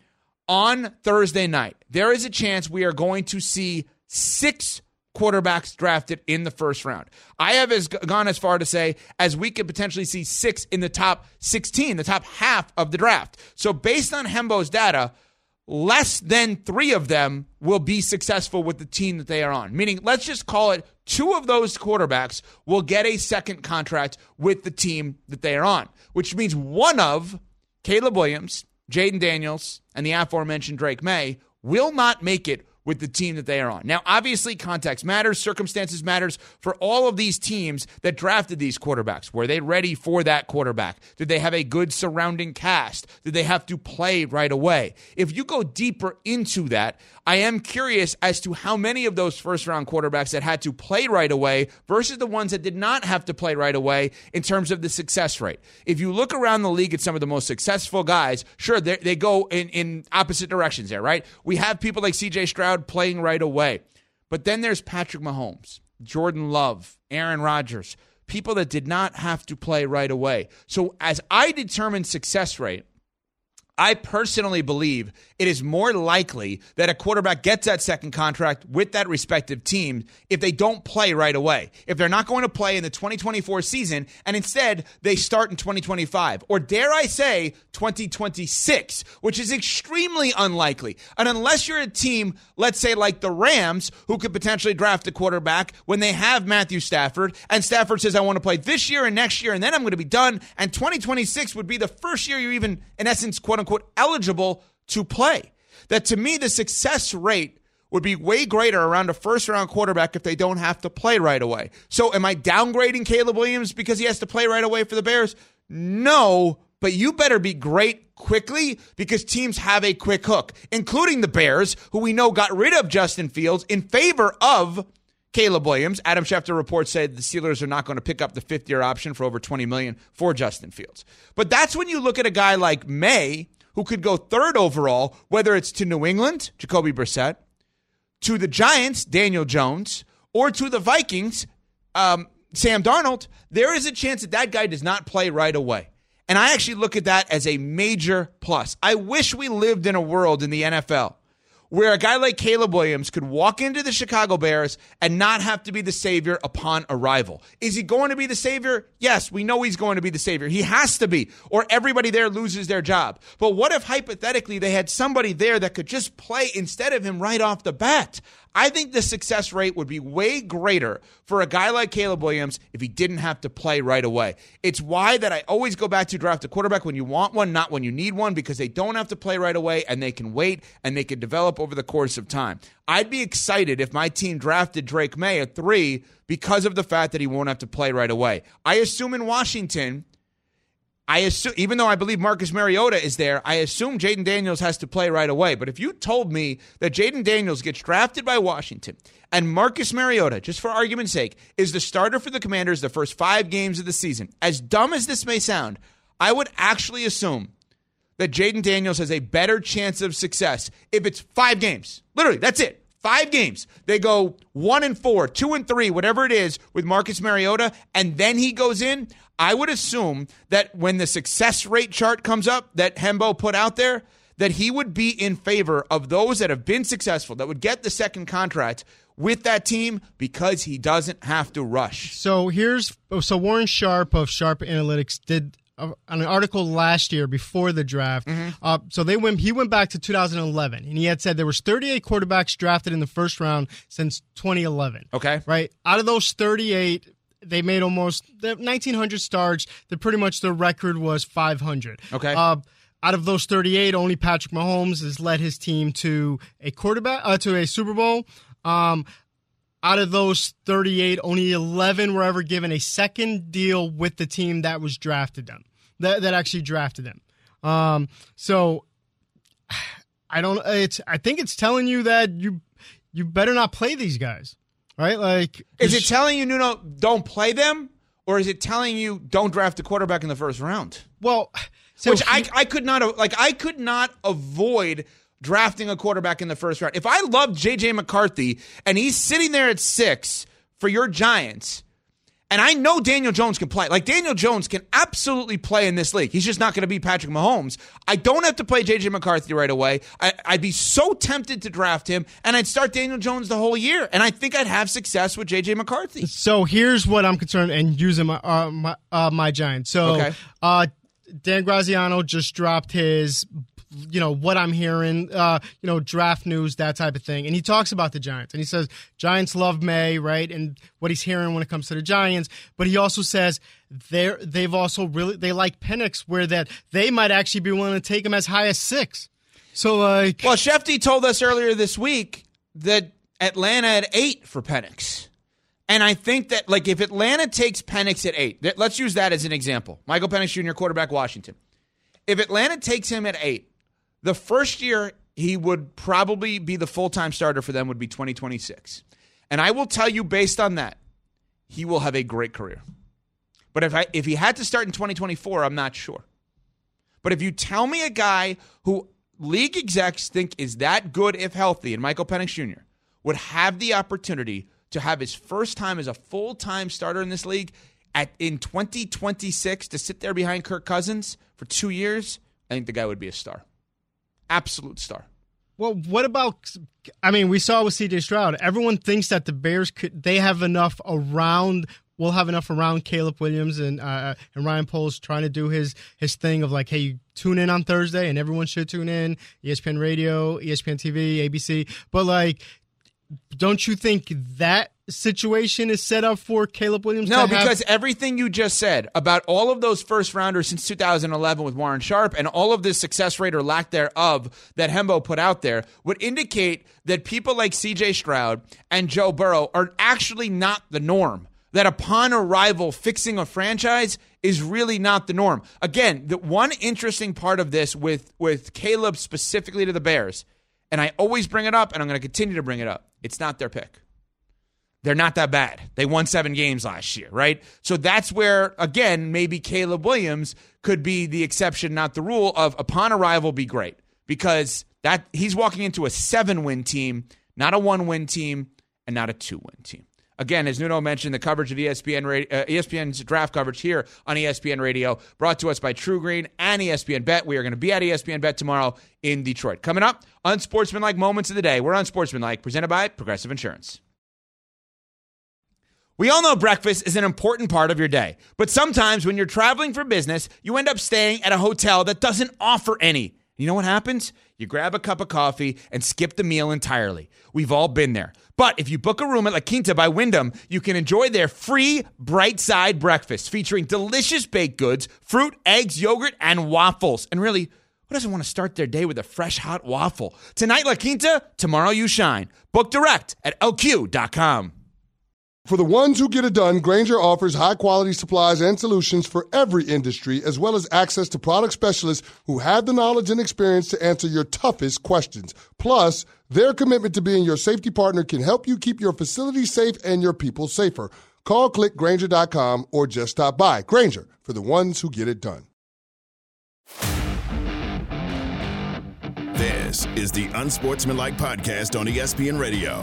on Thursday night, there is a chance we are going to see six quarterbacks drafted in the first round. I have as gone as far to say as we could potentially see six in the top sixteen, the top half of the draft. So based on Hembo's data, less than three of them will be successful with the team that they are on. Meaning, let's just call it two of those quarterbacks will get a second contract with the team that they are on, which means one of Caleb Williams, Jaden Daniels, and the aforementioned Drake May will not make it with the team that they are on. Now, obviously, context matters, circumstances matters for all of these teams that drafted these quarterbacks. Were they ready for that quarterback? Did they have a good surrounding cast? Did they have to play right away? If you go deeper into that, I am curious as to how many of those first-round quarterbacks that had to play right away versus the ones that did not have to play right away in terms of the success rate. If you look around the league at some of the most successful guys, sure, they, they go in, in opposite directions there, right? We have people like C J Stroud playing right away. But then there's Patrick Mahomes, Jordan Love, Aaron Rodgers, people that did not have to play right away. So as I determine success rate, I personally believe it is more likely that a quarterback gets that second contract with that respective team if they don't play right away. If they're not going to play in the twenty twenty-four season and instead they start in twenty twenty-five, or dare I say twenty twenty-six, which is extremely unlikely. And unless you're a team, let's say like the Rams, who could potentially draft a quarterback when they have Matthew Stafford, and Stafford says, I want to play this year and next year, and then I'm going to be done, and twenty twenty-six would be the first year you're even, in essence, quote unquote, quote, eligible to play. That to me, the success rate would be way greater around a first-round quarterback if they don't have to play right away. So am I downgrading Caleb Williams because he has to play right away for the Bears? No, but you better be great quickly because teams have a quick hook, including the Bears, who we know got rid of Justin Fields in favor of Caleb Williams. Adam Schefter reports said the Steelers are not going to pick up the fifth-year option for over twenty million dollars for Justin Fields. But that's when you look at a guy like May, who could go third overall, whether it's to New England, Jacoby Brissett, to the Giants, Daniel Jones, or to the Vikings, um, Sam Darnold. There is a chance that that guy does not play right away. And I actually look at that as a major plus. I wish we lived in a world in the N F L where a guy like Caleb Williams could walk into the Chicago Bears and not have to be the savior upon arrival. Is he going to be the savior? Yes, we know he's going to be the savior. He has to be, or everybody there loses their job. But what if hypothetically they had somebody there that could just play instead of him right off the bat? I think the success rate would be way greater for a guy like Caleb Williams if he didn't have to play right away. It's why that I always go back to draft a quarterback when you want one, not when you need one, because they don't have to play right away and they can wait and they can develop over the course of time. I'd be excited if my team drafted Drake May at three because of the fact that he won't have to play right away. I assume in Washington, I assume, even though I believe Marcus Mariota is there, I assume Jaden Daniels has to play right away. But if you told me that Jaden Daniels gets drafted by Washington and Marcus Mariota, just for argument's sake, is the starter for the Commanders the first five games of the season, as dumb as this may sound, I would actually assume that Jaden Daniels has a better chance of success if it's five games. Literally, that's it. Five games. They go one and four, two and three, whatever it is with Marcus Mariota, and then he goes in. I would assume that when the success rate chart comes up that Hembo put out there, that he would be in favor of those that have been successful, that would get the second contract with that team because he doesn't have to rush. So here's so Warren Sharp of Sharp Analytics did an article last year before the draft. Mm-hmm. Uh, so they went. He went back to two thousand eleven, and he had said there was thirty-eight quarterbacks drafted in the first round since twenty eleven. Okay, right. Out of those thirty-eight, they made almost nineteen hundred starts. That pretty much their record was five hundred. Okay. Uh, out of those thirty-eight, only Patrick Mahomes has led his team to a quarterback uh, to a Super Bowl. Um, out of those thirty-eight, only eleven were ever given a second deal with the team that was drafted them. That that actually drafted them. Um, so I don't. It's. I think it's telling you that you you better not play these guys, right? Like, is it telling you, Nuno, don't play them, or is it telling you don't draft a quarterback in the first round? Well, so which he, I I could not like. I could not avoid drafting a quarterback in the first round. If I loved J J McCarthy and he's sitting there at six for your Giants. And I know Daniel Jones can play. Like, Daniel Jones can absolutely play in this league. He's just not going to be Patrick Mahomes. I don't have to play J J McCarthy right away. I, I'd be so tempted to draft him, and I'd start Daniel Jones the whole year. And I think I'd have success with J J McCarthy. So here's what I'm concerned, and using my uh, my, uh, my Giants. So okay. uh, Dan Graziano just dropped his, you know, what I'm hearing, uh, you know, draft news, that type of thing. And he talks about the Giants. And he says Giants love May, right? And what he's hearing when it comes to the Giants. But he also says they're, they've also really, they like Penix, where that they might actually be willing to take him as high as six. So, like. Well, Shefty told us earlier this week that Atlanta at eight for Penix. And I think that, like, if Atlanta takes Penix at eight, th- let's use that as an example. Michael Penix Junior, quarterback, Washington. If Atlanta takes him at eight, the first year he would probably be the full-time starter for them would be twenty twenty-six. And I will tell you, based on that, he will have a great career. But if I if he had to start in twenty twenty-four, I'm not sure. But if you tell me a guy who league execs think is that good if healthy, and Michael Penix Junior would have the opportunity to have his first time as a full-time starter in this league at in twenty twenty-six to sit there behind Kirk Cousins for two years, I think the guy would be a star. Absolute star. Well, what about, I mean, we saw with C J Stroud. Everyone thinks that the Bears could, they have enough around, will have enough around Caleb Williams and uh, and Ryan Poles trying to do his his thing of like, hey, you tune in on Thursday and everyone should tune in. E S P N Radio, E S P N T V, A B C. But like, don't you think that situation is set up for Caleb Williams? No, to have- because everything you just said about all of those first rounders since two thousand eleven with Warren Sharp and all of this success rate or lack thereof that Hembo put out there would indicate that people like C J Stroud and Joe Burrow are actually not the norm. That upon arrival, fixing a franchise is really not the norm. Again, the one interesting part of this with, with Caleb specifically to the Bears, and I always bring it up and I'm going to continue to bring it up, it's not their pick. They're not that bad. They won seven games last year, right? So that's where, again, maybe Caleb Williams could be the exception, not the rule, of upon arrival be great. Because that he's walking into a seven-win team, not a one-win team, and not a two-win team. Again, as Nuno mentioned, the coverage of E S P N uh, E S P N's draft coverage here on E S P N Radio, brought to us by True Green and E S P N Bet. We are going to be at E S P N Bet tomorrow in Detroit. Coming up, Unsportsmanlike Moments of the Day. We're Unsportsmanlike, presented by Progressive Insurance. We all know breakfast is an important part of your day, but sometimes when you're traveling for business, you end up staying at a hotel that doesn't offer any. You know what happens? You grab a cup of coffee and skip the meal entirely. We've all been there. But if you book a room at La Quinta by Wyndham, you can enjoy their free Bright Side breakfast featuring delicious baked goods, fruit, eggs, yogurt, and waffles. And really, who doesn't want to start their day with a fresh, hot waffle? Tonight, La Quinta, tomorrow you shine. Book direct at L Q dot com. For the ones who get it done, Grainger offers high-quality supplies and solutions for every industry, as well as access to product specialists who have the knowledge and experience to answer your toughest questions. Plus, their commitment to being your safety partner can help you keep your facility safe and your people safer. Call, click Grainger dot com, or just stop by. Grainger, for the ones who get it done. This is the Unsportsmanlike Podcast on E S P N Radio.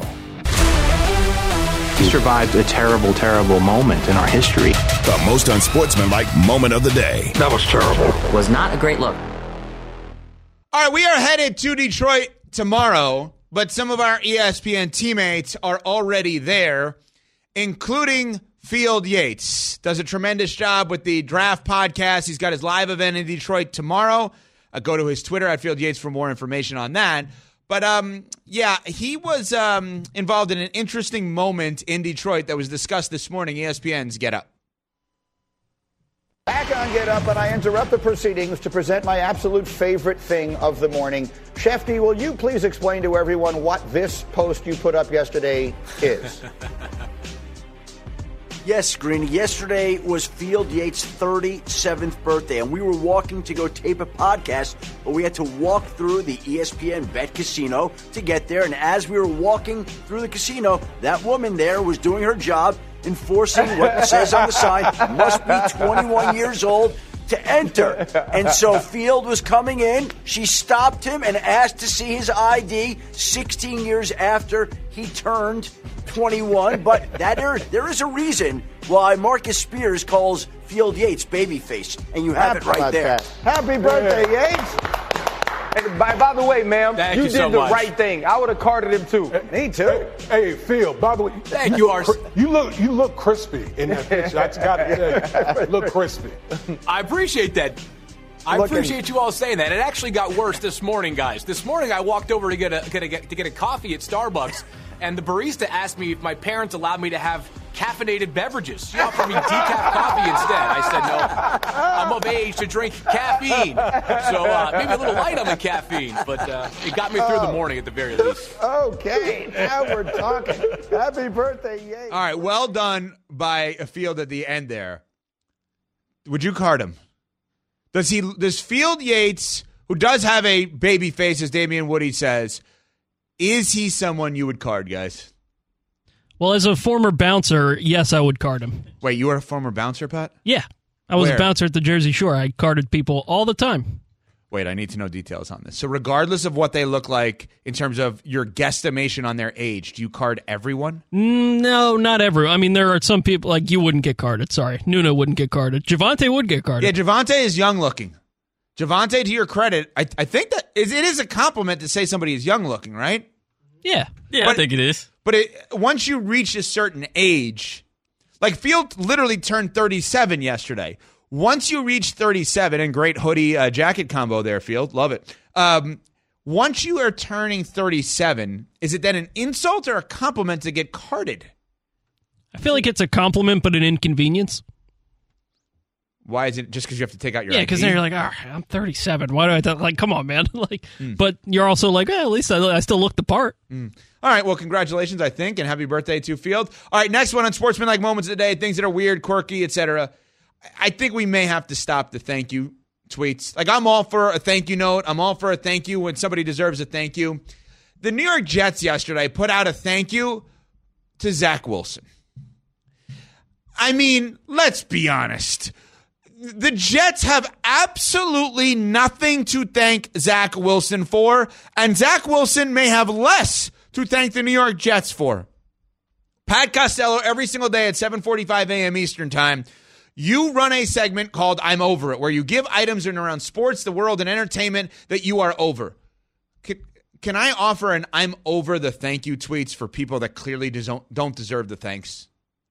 We survived a terrible, terrible moment in our history. The most unsportsmanlike moment of the day. That was terrible. Was not a great look. All right, we are headed to Detroit tomorrow, but some of our E S P N teammates are already there, including Field Yates. Does a tremendous job with the Draft Podcast. He's got his live event in Detroit tomorrow. Uh, go to his Twitter at Field Yates for more information on that. But, um, yeah, he was um, involved in an interesting moment in Detroit that was discussed this morning. E S P N's Get Up. Back on Get Up, and I interrupt the proceedings to present my absolute favorite thing of the morning. Shefty, will you please explain to everyone what this post you put up yesterday is? Yes, Greeny. Yesterday was Field Yates' thirty-seventh birthday, and we were walking to go tape a podcast, but we had to walk through the E S P N Bet Casino to get there. And as we were walking through the casino, that woman there was doing her job, enforcing what it says on the sign, must be twenty-one years old to enter. And so Field was coming in. She stopped him and asked to see his I D sixteen years after he turned twenty-one. But that there, there is a reason why Marcus Spears calls Field Yates babyface. And you have Happy it right there. that. Happy birthday, Yates. And by, by the way, ma'am, Thank you, you did so the much. right thing. I would have carded him too. Me too. Hey, Phil, by the way. Thank you, Ars. You look you look crispy in that picture. I just got to tell you. Look crispy. I appreciate that. I Looking- appreciate you all saying that. It actually got worse this morning, guys. This morning I walked over to get a, get a to get a coffee at Starbucks, and the barista asked me if my parents allowed me to have caffeinated beverages. She offered me decaf coffee instead. I said no. I'm of age to drink caffeine, so uh, maybe a little light on the caffeine, but uh, it got me through the morning at the very least. Okay, now we're talking. Happy birthday, Yates. All right, well done by a Field at the end there. Would you card him? Does he? Does Field Yates, who does have a baby face, as Damian Woody says, is he someone you would card, guys? Well, as a former bouncer, yes, I would card him. Wait, you were a former bouncer, Pat? Yeah. I was Where? a bouncer at the Jersey Shore. I carded people all the time. Wait, I need to know details on this. So regardless of what they look like in terms of your guesstimation on their age, do you card everyone? Mm, no, not everyone. I mean, there are some people, like, you wouldn't get carded. Sorry. Nuno wouldn't get carded. Javante would get carded. Yeah, Javante is young looking. Javante, to your credit, I, I think that is, it is a compliment to say somebody is young looking, right? Yeah. Yeah, But- I think it is. But it, once you reach a certain age, like Field literally turned thirty-seven yesterday. Once you reach thirty-seven, and great hoodie uh, jacket combo there, Field, love it. Um, once you are turning thirty-seven, is it then an insult or a compliment to get carded? I feel like it's a compliment, but an inconvenience. Why is it just because you have to take out your Yeah, I D? because then you're like, oh, I'm thirty-seven. Why do I th-? like? Come on, man. like, Mm. but you're also like, eh, at least I, I still look the part. Mm. All right, well, congratulations, I think, and happy birthday to Field. All right, next one on Sportsmanlike Moments of the Day, things that are weird, quirky, et cetera. I think we may have to stop the thank you tweets. Like, I'm all for a thank you note. I'm all for a thank you when somebody deserves a thank you. The New York Jets yesterday put out a thank you to Zach Wilson. I mean, let's be honest. The Jets have absolutely nothing to thank Zach Wilson for, and Zach Wilson may have less to thank the New York Jets for. Pat Costello, every single day at seven forty-five a.m. Eastern Time, you run a segment called I'm Over It, where you give items in and around sports, the world, and entertainment that you are over. Can, can I offer an I'm Over the thank you tweets for people that clearly don't, don't deserve the thanks?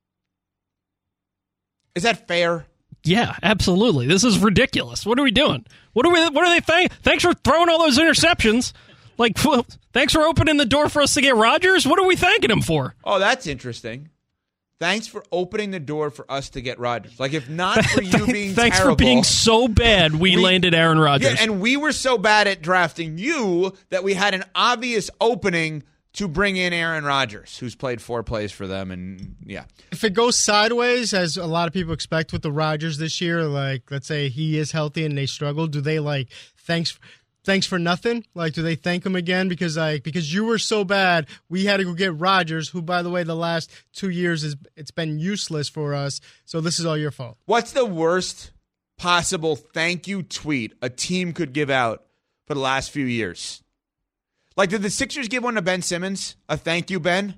Is that fair? Yeah, absolutely. This is ridiculous. What are we doing? What are we? What are they thank? Thanks for throwing all those interceptions. Like, well, thanks for opening the door for us to get Rodgers. What are we thanking him for? Oh, that's interesting. Thanks for opening the door for us to get Rodgers. Like, if not for you being Thanks terrible, for being so bad, we, we- landed Aaron Rodgers. Yeah, and we were so bad at drafting you that we had an obvious opening to bring in Aaron Rodgers, who's played four plays for them, and yeah. If it goes sideways, as a lot of people expect with the Rodgers this year, like let's say he is healthy and they struggle, do they like thanks thanks for nothing? Like do they thank him again because like because you were so bad, we had to go get Rodgers, who by the way the last two years is it's been useless for us. So this is all your fault. What's the worst possible thank you tweet a team could give out for the last few years? Like, did the Sixers give one to Ben Simmons? A thank you, Ben?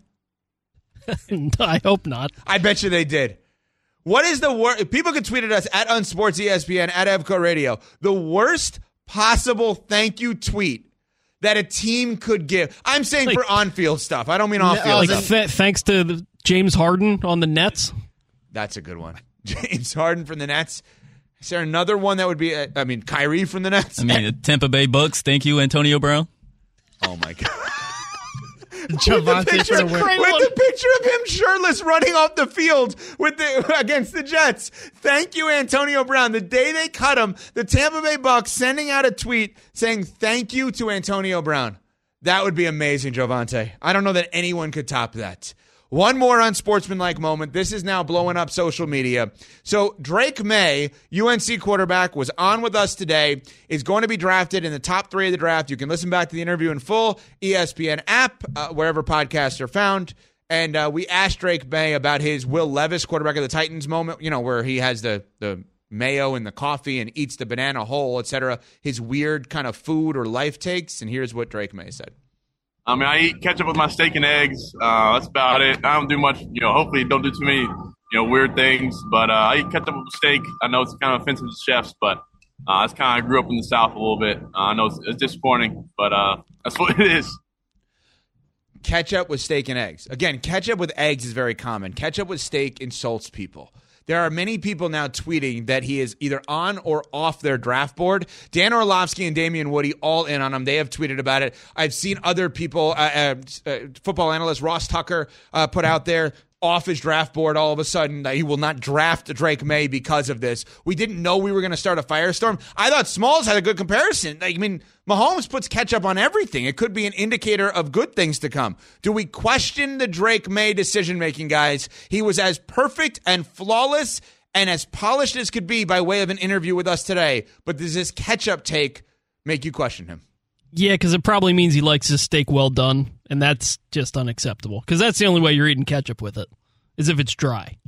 I hope not. I bet you they did. What is the worst? People can tweet at us at Unsports E S P N, at Evco Radio. The worst possible thank you tweet that a team could give. I'm saying like, for on-field stuff. I don't mean off-field like stuff. Th- thanks to the James Harden on the Nets. That's a good one. James Harden from the Nets. Is there another one that would be, uh, I mean, Kyrie from the Nets? I mean, the Tampa Bay Bucks. Thank you, Antonio Brown. Oh, my God. Javonte with, the picture, with the picture of him shirtless running off the field with the against the Jets. Thank you, Antonio Brown. The day they cut him, the Tampa Bay Bucks sending out a tweet saying thank you to Antonio Brown. That would be amazing, Javonte. I don't know that anyone could top that. One more unsportsmanlike moment. This is now blowing up social media. So Drake May, U N C quarterback, was on with us today, is going to be drafted in the top three of the draft. You can listen back to the interview in full, E S P N app, uh, wherever podcasts are found. And uh, we asked Drake May about his Will Levis, quarterback of the Titans moment, you know, where he has the, the mayo in the coffee and eats the banana whole, et cetera. His weird kind of food or life takes. And here's what Drake May said. I mean, I eat ketchup with my steak and eggs. Uh, that's about it. I don't do much, you know, hopefully don't do too many, you know, weird things. But uh, I eat ketchup with steak. I know it's kind of offensive to chefs, but uh, that's kind of, I grew up in the South a little bit. Uh, I know it's, it's disappointing, but uh, that's what it is. Ketchup with steak and eggs. Again, ketchup with eggs is very common. Ketchup with steak insults people. There are many people now tweeting that he is either on or off their draft board. Dan Orlovsky and Damian Woody all in on him. They have tweeted about it. I've seen other people, uh, uh, uh, football analyst Ross Tucker uh, put out there off his draft board all of a sudden that he will not draft Drake May because of this. We didn't know we were going to start a firestorm. I thought Smalls had a good comparison. I mean, Mahomes puts ketchup on everything. It could be an indicator of good things to come. Do we question the Drake May decision-making, guys? He was as perfect and flawless and as polished as could be by way of an interview with us today. But does this ketchup take make you question him? Yeah, because it probably means he likes his steak well done, and that's just unacceptable. Because that's the only way you're eating ketchup with it, is if it's dry.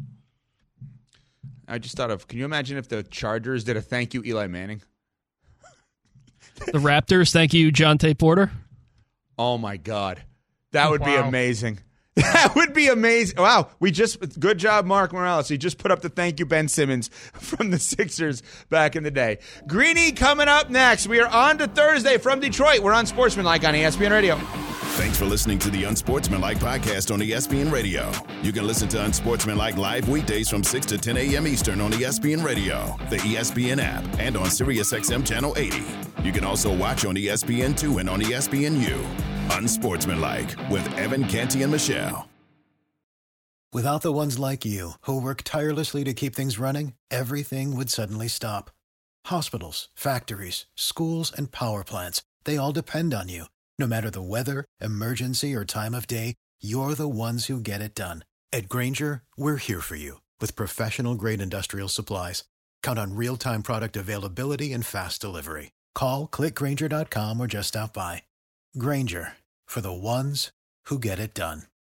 I just thought of, can you imagine if the Chargers did a thank you Eli Manning? The Raptors, thank you Jonte Porter. Oh, my God. That would wow. be amazing. That would be amazing. Wow. We just, good job, Mark Morales. He just put up the thank you, Ben Simmons from the Sixers back in the day. Greeny coming up next. We are on to Thursday from Detroit. We're on Sportsmanlike on E S P N Radio. Thanks for listening to the Unsportsmanlike podcast on E S P N Radio. You can listen to Unsportsmanlike live weekdays from six to ten a.m. Eastern on E S P N Radio, the E S P N app, and on SiriusXM Channel eighty. You can also watch on E S P N two and on E S P N U. Unsportsmanlike with Evan Canty and Michelle. Without the ones like you, who work tirelessly to keep things running, everything would suddenly stop. Hospitals, factories, schools, and power plants, they all depend on you. No matter the weather, emergency, or time of day, you're the ones who get it done. At Grainger, we're here for you with professional-grade industrial supplies. Count on real-time product availability and fast delivery. Call, click Grainger dot com, or just stop by. Grainger, for the ones who get it done.